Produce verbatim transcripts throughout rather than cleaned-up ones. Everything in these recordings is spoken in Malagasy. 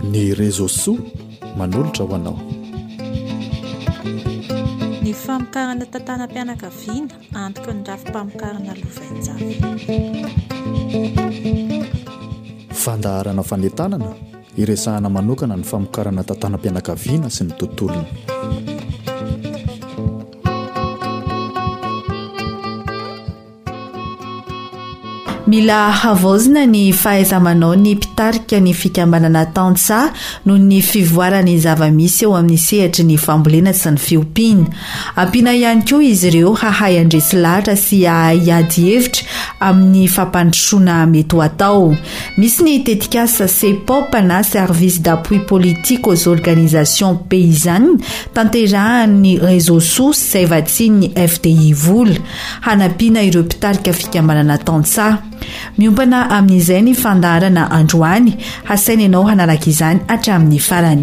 ny réseau so manolotra ho anao. Ny famokarana tantanam-pianakaviana antoka ny rafi-pamokarana lovainjavy. Fandaharana fanentanana iresahana manokana ny famokarana tantanam-pianakaviana sy ny tontolony. Mila havaozina ny fahaiza-manao ny mpitarika ny fikambanana tantsaha noho ny fivoarany zava-misy eo amin'ny sehatry ny fambolena sy ny fiompiana. Ampiana ihany koa izy ireo hahay andresy lahatra sy hahay ady hevitra amin'ny fampandrosoana mety ho atao. Misy ny tetikasa C P O P na service d'appui politique aux organisations paysannes tanterahan'ny réseau so izay vatsian'ny F D I vola hanampiana ireo mpitarika fikambanana tantsaha. Miompana amin'izay ny fandaharana androany, hasaina ianao hanaraka izany hatramin'ny farany.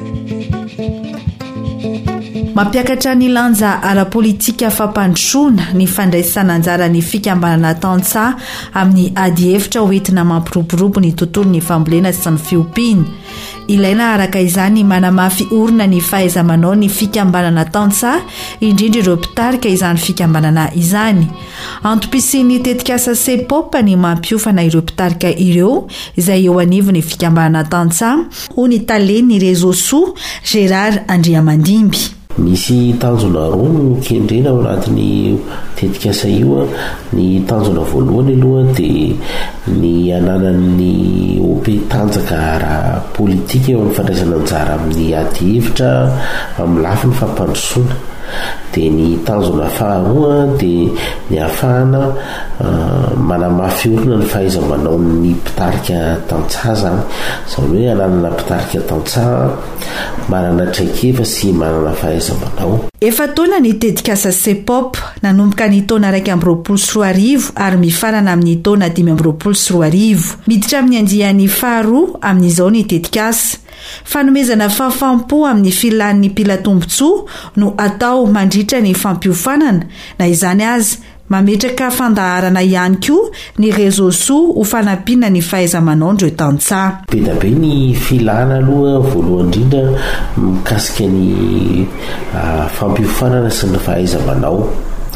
Mampiakatra ny lanja ara-politika fampandrosoana ny fandraisana anjara ny fikambanana tantsaha amin'ny ady hevitra hoentina mampiroborobo ny tontolon'ny fambolena sy ny fiompiana. Ilaina araka izany manamafy orina ny fahaiza-manao ny fikambanana tantsaha indrindra ireo mpitarika izany fikambanana izany. Antom-pisian'ny tetikasa C P O P ny mampiofana ireo mpitarika ireo izay eo anivon'ny fikambanana tantsaha ho ny talen'ny réseau so Gérard Andriamandimby. Misy tanjona roa no kendrena ao anatin'ny tetikasa io. Ny tanjona voalohany aloha dia ny ananan'ny O P tanjaka ara-politika eo amin'ny fandraisana anjara amin'ny ady hevitra amin'ny lafiny fampandrosoana. Dia ny tanjona faharoa dia ny ahafahana uh, manamafy orina ny fahaiza-manao ny mpitarika tantsaha zany. Izany hoe ananana mpitarika tantsaha manana traikefa sy manana fahaiza-manao. Efa taona ny tetikasa C P O P nanomboka ny taona iraika amby roapolo sy roa arivo ary mifarana amin'ny taona dimy amby roapolo sy roa arivo. Miditra amin'ny andiany faharoa amin'izao ny tetikasa. Fanomezana fahafaham-po amin'ny filan'ny mpilatombontsoa no atao mandritra ny fampiofanana, na izany azy mametraka fandaharana ihany koa ny réseau so ho fanampiana ny fahaiza-manao ndreo tantsaha. Be da be ny filana aloha voalohany indrindra mikasika ny uh, fampiofanana sy ny fahaiza-manao.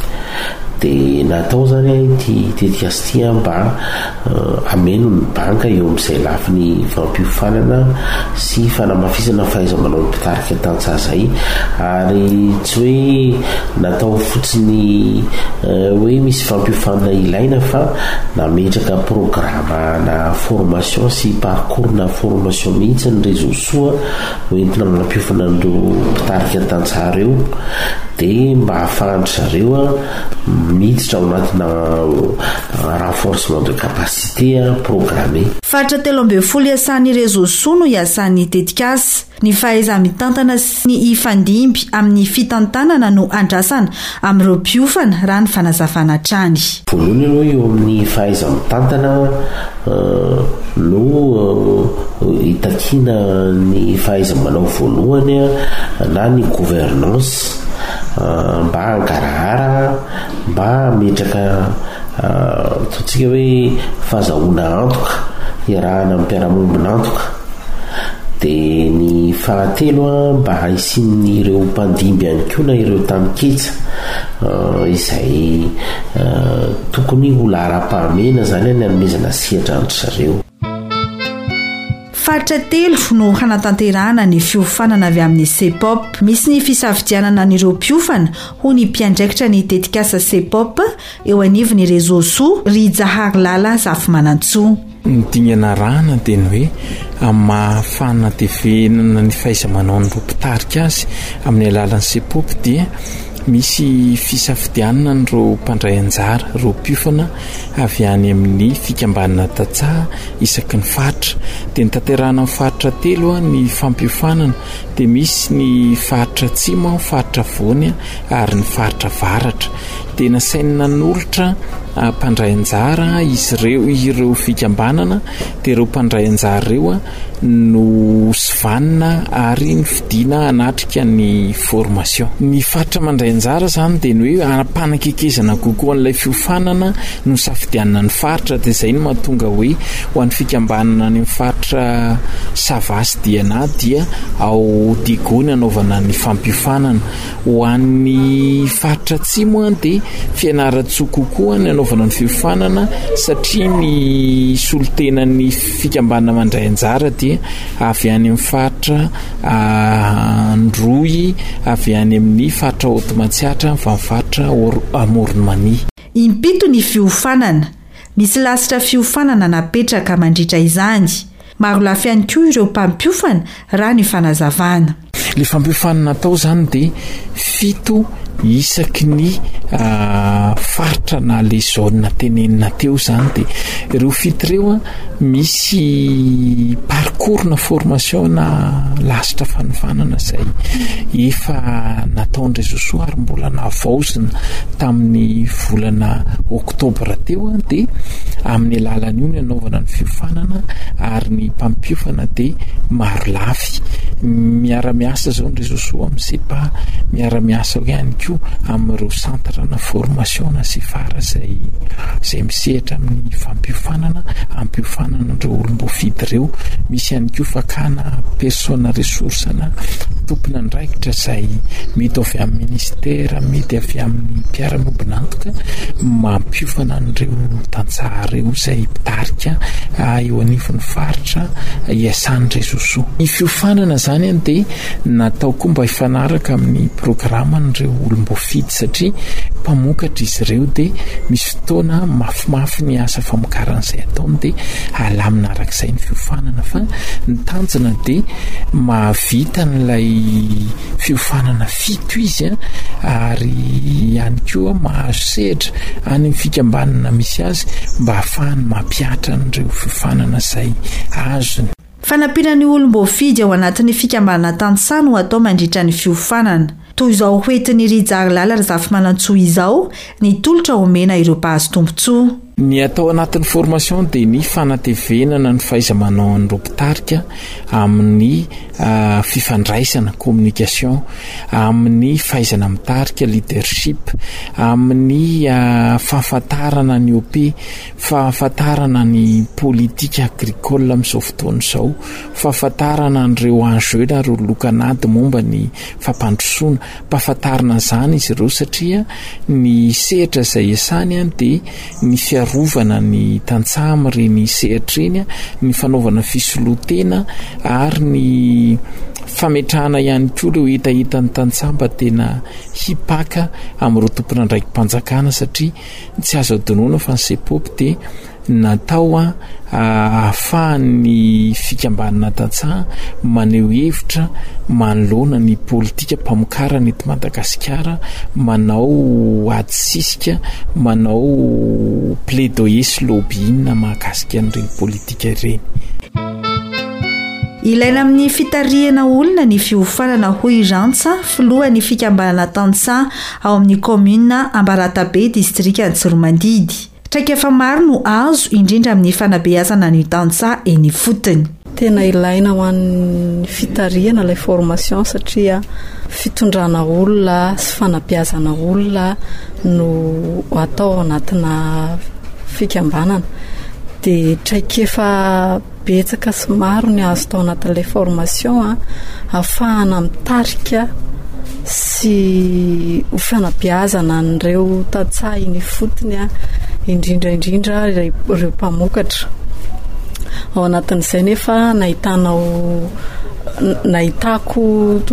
Dia natao zany ity tetikasa ity mba uh, ameno ny banka eo amin'izay lafiny fampiofanana sy fanamafisana fahaiza-manao ny mpitarika tantsaha zay, ary tsy hoe natao fotsiny uh, hoe misy fampiofanana ilaina fa nametraka programa na formation sy parcours na formation mihitsy ny réseau so hoentina mampiofana an'ireo mpitarika tantsaha ireo, dia mba hahafahanry zareo miditra ao anatina renforcement de capacité programmé. Faritra telo ambin'ny folo iasan'ny réseau so no iasan'ny tetikasa. Ny fahaiza mitantana sy ny ifandimby amin'ny fitantanana no andrasana amin'ireo mpiofana raha ny fanazavana trany. Voalohany aloha eo amin'ny fahaiza mitantana uh, no uh, itakina ny fahaiza-manao voalohany na ny gouvernance Uh, mba hangarahara, mba metraka uh, totsika hoe fahazahoana antoka, iarahana amin'ny mpiara-mombona antoka. Dia ny fahatelo mba haisin'ireo mpandimby ihany koa na ireo taniketsa uh, izay uh, tokony ho lara-pahamena zany ny hanomezana sehatra andro zareo. Faritra telo no hanatanterahana ny fiofanana avy amin'ny C P O P. Misy ny fisafidianana n'ireo mpiofana ho ny mpiandraikitra ny tetikasa C P O P eo anivon'ny réseau so ry Jahary Lala Zafimanantsoa. Ny dingana rana dia ny hoe amahafana tevenana ny fahaiza-manao ny mpitarika azy amin'ny alalan'ny C P O P dia misy fisafidianana n'ireo mpandray anjara, ireo mpiofana avy any amin'ny fikambanana tantsaha isaky ny faritra. Dia ny tanterahana amin'ny faritra telo ny fampiofanana, dia misy ny faritra atsimo, faritra avoany ary ny faritra varatra. dia nasainina n'olitra mpandray anjara izy ireo ireo fikambanana dia ireo mpandray anjara ireo a no sivanina ary ny fidiana anatrika ny formation. Ny faritra mandray anjara zany dia ny hoe anampanakekezana kokoa an'ilay fiofanana no safidianana ny faritra, dia izay no mahatonga hoe ho an'ny fikambanana ny faritra Savasy Diana dia ao digony anaovana ny fampiofanana. Ho an'ny faritra Atsimo dia fianaratsoa kokoa ny anaovana ny fiofanana satria ny solotenan'ny fikambanana mandray anjara dia avy any amin'ny faritra Androy, avy any amin'ny faritra Otomatsiatra, fa faritra Amoronmania. Impito ny fiofanana. Misy lasitra fiofanana napetraka mandritra izany. Maro lafy ihany koa ireo mpampiofana raha ny fanazavana. Le fampiofanana atao zany dia fito isaky ny uh, faritra na le zone tenenina teo zany, dia ireo fito ireo misy parcours na formation na lasitra fanofanana zay efa nataon'Andry Josoa ary mbola navaozina tamin'ny volana oktobra teo, dia amin'ny alalan'io ny anaovana ny fiofanana ary ny mpampiofana dia maro lafy. Miara-miasa zao Andry Josoa amin'ny sepa, miara-miasa ihany koa amin'ireo centre na formation na sefara zay zay misehatra amin'ny fampiofanana, ampiofanana ireo olom-bofidy ireo. Misy ihany koa fakana persona ressource na tompona andraikitra zay mety avy amin'ny ministera, mety avy amin'ny mpiara-mobinantoka mampiofana an'ireo tantsaha ireo zay mpitarika eo anivon'ny faritra iasan'Andry Josoa. Ny fiofanana zany dia natao koa mba hifanaraka amin'ny programa n'ireo olom-bofidy satria mpamokatra izy ireo dia misy fotoana mafimafy ny asa famokaran'izay ataony dia alamina arak'izay ny fiofanana, fa ny tanjona dia mahavita n'ilay fiofanana fito izy ary ihany koa mahazo sehatra any amin'ny fikambanana misy azy mba hahafahany mampiatra n'ireo fiofanana izay azony. Fanampiana ny olom-bofidy ao anatin'ny fikambanana tantsaha no atao mandritra ny fiofanana. Toy izao hoentin'ny Rijary Lala Razafy Manantsoa izao ny tolotra omena ireo mpahazo tombotsoa. Ny atao anatin'ny formation dia ny fanatevenana ny fahaiza-manao an'ireo mpitarika amin'ny uh, fifandraisana communication, amin'ny fahaizana mitarika leadership, amin'ny uh, fahafantarana ny O P, fahafantarana ny politika agricole amin'izao fotoana izao, fahafantarana an'ireo enjeu na ireo lokanady momba ny fampandrosoana. Mpahafantarana izany izy ireo satria ny sehatra izay iasany dia ny fiarovana ny tantsaha amin'ireny sehatra eny, ny fanaovana fisolotena ary ny fametrahana ihany koa ireo hitahita ny tantsaha mba tena hipaka amin'ireo tompona andraiky mpanjakana, satria tsy azo adinoana fa ny sepopy dia natao a ahafahan'ny fikambanana tantsaha maneho hevitra manoloana ny politika mpamokarana eto Madagasikara, manao ady sisika, manao plaidoyer sy lobbying mahakasika an'ireny politika ireny. Ilaina amin'ny fitarihana olona ny fiofanana hoy Rantsa, filohan'ny fikambanana tantsaha ao amin'ny commune Ambaratabe distrika Antsiromandidy. Traikefa maro no azo indrindra amin'ny fanabeazana ny tantsaha eny fotony. Tena ilaina ho an'ny fitarihana ilay formation satria fitondrana olona sy fanabeazana olona no atao anatina fikambanana. Dia traikefa betsaka sy maro ny azo tao anatin'ilay formation ahafahana mitarika sy ho fanabeazana n'ireo tantsaha eny fotony indrindra indrindra ireo mpamokatra. Ao anatin'izay nefa nahitanao nahitako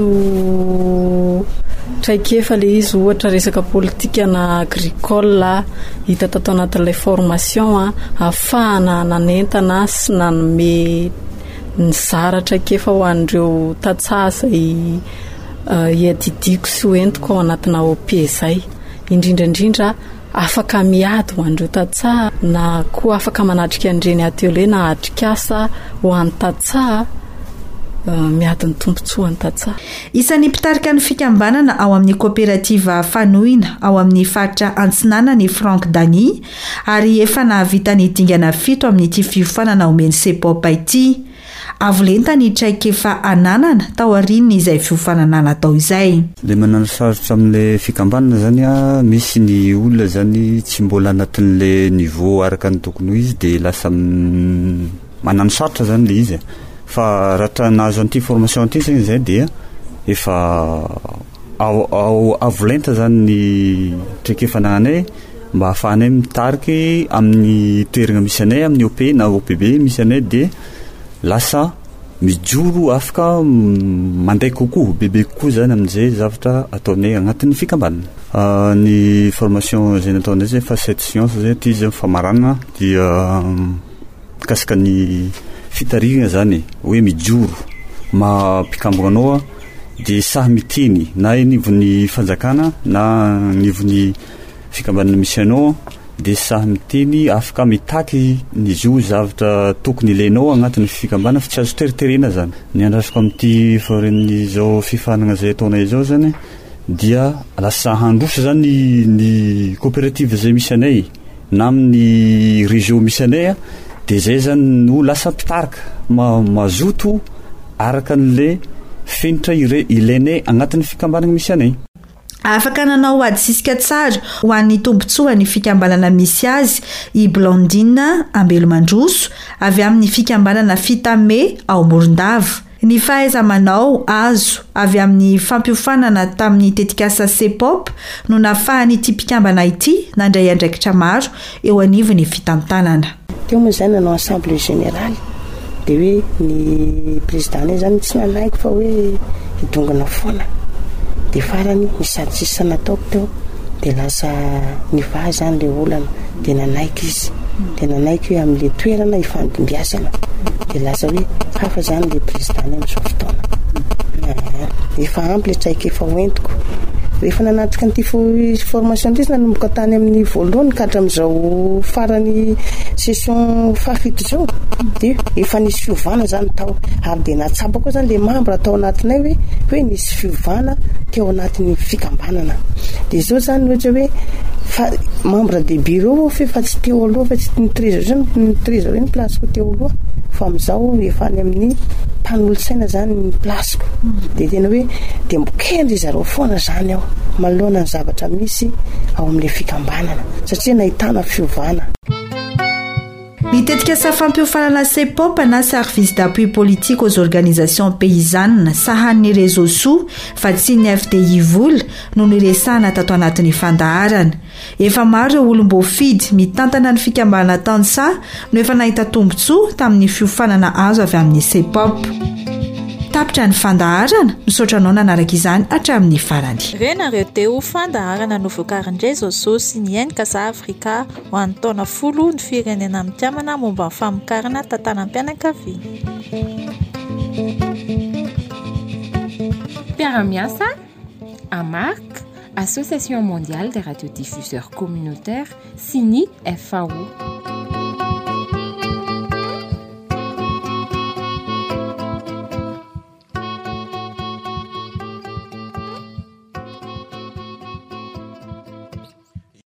traikefa le izy ohatra resaka politika na agricole hita tato anatin'ilay formation ahafahana nanentana sy nanome ny zara traikefa ho an'ireo tantsaha izay hiadidiko sy hoentiko ao anatina O P izay. Indrindra indrindra afaka miady ho an'ireo tantsaha na koa afaka manatrika an'ireny atelier na atrikasa ho an'ny tantsaha miadiny tompontsoany tatsaha. Isan'ny mpitarika ny fikambanana ao amin'ny kooperativa fanohina ao amin'ny faritra Antsinana ny Frank Dany ary efa nahavita ny dingana fito amin'ity fiofanana omeny sepop ity. Avolenta ny traikefa ananana tao arinina izay fiofanana natao izay. Le manana sarotra amin'le fikambanana zany a misy ny olona zany tsy mbola anatin'le niveau araka ny tokony ho izy de lasa manano sarotra zany le izy. Fa raha nahazo an'ity formation ity zany zay dia efa ao avolenta zany ny traikefa ananay mba hahafahanay mitariky amin'ny toerana misy anay amin'ny O P na O P B misy anay de lasa mijoro afaka manday kokoa bebe kokoa zany amin'izay zavatra ataonay agnatin'ny fikambanana. Uh, ny formation zay nataonay zay fa cette science zay ty zay famarana dia mikasika ny fitarigna zany hoe mijoro mampikambogna de saha miteny na nivon'ny fanjakana na nivon'ny fikambanana misy anao de saha miteny afaka mitaky ny zo zavatra tokony ilainao agnatin'ny fikambana fa tsy azo teriterena zany. Ny andrasako amin'ity faren'ny zao fifanagna zay ataonay zao zany dia lasa handroso zany ny coopérative zay misy anay na amin'ny région misy anay de zay zany no lasa mpitarika ma mazoto araka an'le fenitra ilainay agnatin'ny fikambanana misy anay. Afaka nanao ady sisika tsara ho an'ny tombontsoa ny fikambanana misy azy i Blandine Ambelomandroso avy amin'ny fikambanana Fitame ao Morondava. Ny fahaiza-manao azo avy amin'ny fampiofanana tamin'ny tetikasa sepop no nafahany ity mpikambana ity nandray andraikitra maro eo anivony fitantanana. Teo moa zany nanao assemblée générale de hoe ny président zany tsy nanaiko fa hoe hidongana foana de farany misady sisa nataoko teo de lasa niva zany le olana de nanaiky izy de nanaiky hoe amin'le toerana ifandimbiasana de lasa hoe hafa zany le président amin'izao fotoana efa ampy le traika efa hoentiko rehefa nanatrika n'ity formation ity nanomboka tany amin'ny voalohany ka hatramin'izao farany session fafito zao de efa nisy fiovana zany tao ary de natsapa koa zany le membre atao anatinay hoe hoe nisy fiovana teo anatin'ny fikambanana de zao zany ohatra hoe fa membre de bureau fa efa tsy teo aloha fa tsy ny trésor zany ny trésor ny placeko teo aloha fa amin'izao efa any amin'ny mpanolotsaina zany ny placeko de tena hoe de mbokendry zareo foana zany ao manoloana ny zavatra misy ao amin'le fikambanana satria nahitana fiovana. Mitetika sa fampiofanana sepop na service d'appui politique aux organisations paysannes sahan'ny réseau sous fa tsy ny F D I vola no niresana tato anatin'ny fandaharana. Efa maro olombo fidy mitantana ny fikambanana Tantsa no efa nahita tombontsoa tamin'ny fiofanana azo avy amin'ny sepop. Tapitra ny fandaharana misaotranao nanaraka izany hatramin'ny farany. Renareo teo fandaharana novokarin-dray Zoso sy ny N K S Afrika ho an'ny taona folo ny firenena mitiamana momba ny famokarana tantanam-pianakaviana. Mpiara-miasa A M A C, Association mondiale des radiodiffuseurs communautaires, sy ny F A O.